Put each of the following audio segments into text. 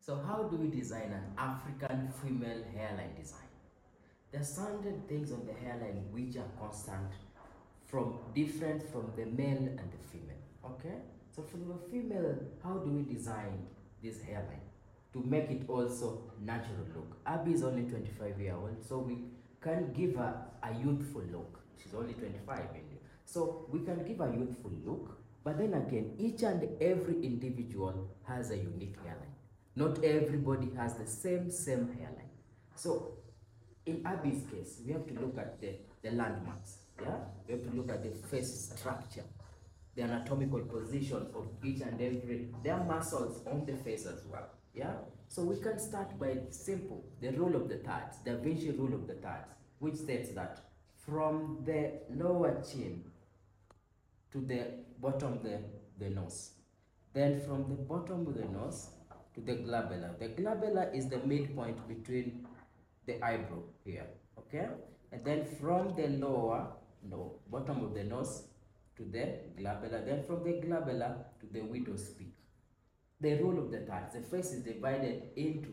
So how do we design an African female hairline design? There are certain things on the hairline which are constant from different from the male and the female. Okay? So for the female, how do we design this hairline to make it also natural look? Abby is only 25 years old, so we can give her a youthful look. She's only 25 India. So we can give a youthful look, but then again, each and every individual has a unique hairline. Not everybody has the same hairline. So in Abby's case, we have to look at the landmarks. Yeah, we have to look at the face structure, the anatomical position of each and every, their muscles on the face as well. Yeah, so we can start by simple, the rule of the thirds, the Da Vinci rule of the thirds, which states that from the lower chin to the bottom of the nose, then from the bottom of the nose to the glabella. The glabella is the midpoint between the eyebrow here, okay? And then from the lower, no, bottom of the nose to the glabella, then from the glabella to the widow's peak. The rule of the thirds, the face is divided into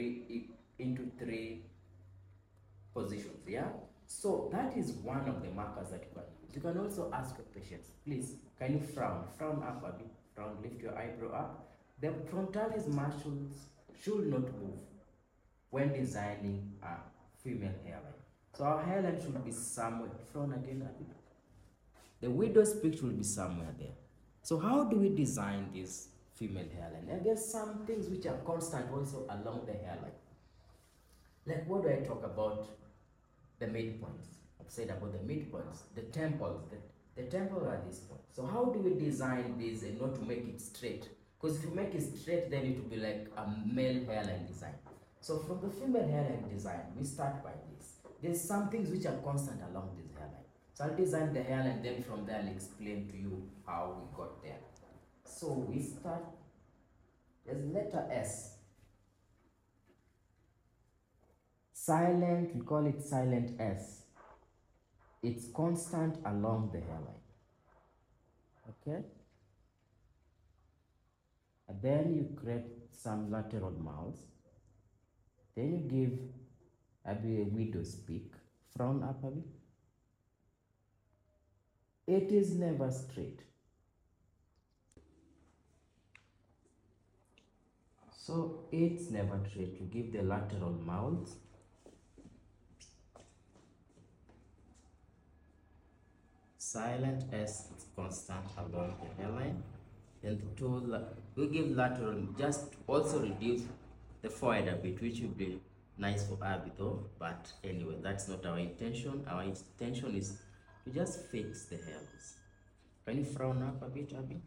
three positions, yeah? So that is one of the markers that you can use. You can also ask your patients, please, can you frown? Frown up a bit, frown, lift your eyebrow up. The frontalis muscles should not move when designing a female hairline. So our hairline should be somewhere, frown again a bit. The widow's peak should be somewhere there. So how do we design this female hairline? And there's some things which are constant also along the hairline. Like what do I talk about? The midpoints. I've said about the midpoints, the temples. The temple are this point. So how do we design this and not to make it straight? Because if you make it straight, then it will be like a male hairline design. So from the female hairline design, we start by this. There's some things which are constant along this hairline. So I'll design the hairline, then from there I'll explain to you how we got there. So we start, there's letter S. Silent, we call it silent S. It's constant along the hairline. Okay? And then you create some lateral mouths. Then you give Abby a widow's peak. Frown up a bit. It is never straight. So it's never straight. You give the lateral mouths. Silent S is constant along the hairline. Then the two, we give lateral, just also reduce the forehead a bit, which would be nice for Abby though. But anyway, that's not our intention. Our intention is to just fix the hair loss. Can you frown up a bit, Abby?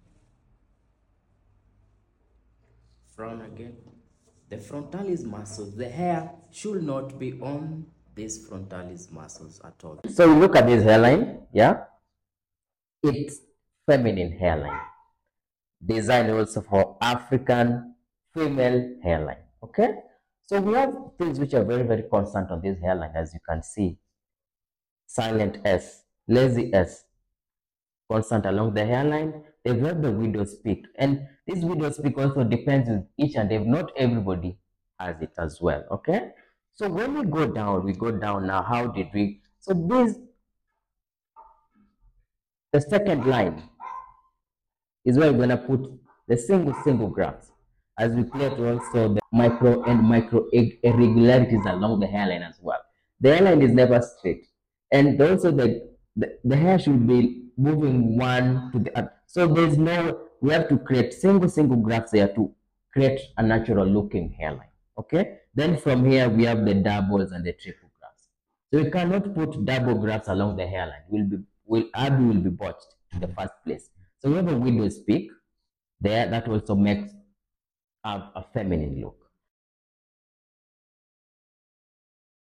Frown again. The frontalis muscles, the hair should not be on these frontalis muscles at all. So we look at this hairline, yeah? It's feminine hairline. Designed also for African female hairline, okay? So we have things which are very constant on this hairline, as you can see. Silent S, lazy S, constant along the hairline. They've got the widow's peak, and this widow's peak also depends on each and every, not everybody has it as well, okay? So when we go down now, how did we, so this, the second line is where we're going to put the single graphs, as we play also the micro irregularities along the hairline as well. The hairline is never straight, and also the hair should be moving one to the other. So there's no, we have to create single graphs there to create a natural looking hairline. Okay, then from here we have the doubles and the triple graphs. So we cannot put double graphs along the hairline. Abby will be botched in the first place. So we have a widow's peak there that also makes a feminine look.